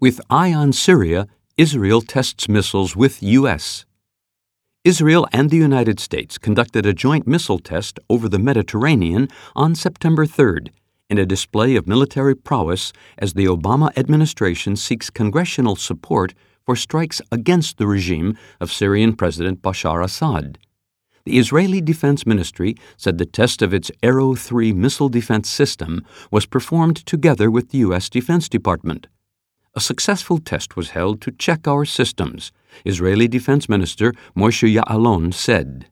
With eye on Syria, Israel tests missiles with U.S. Israel and the United States conducted a joint missile test over the Mediterranean on September 3rd in a display of military prowess as the Obama administration seeks congressional support for strikes against the regime of Syrian President Bashar Assad. The Israeli Defense Ministry said the test of its Arrow 3 missile defense system was performed together with the U.S. Defense Department. A successful test was held to check our systems, Israeli Defense Minister Moshe Ya'alon said.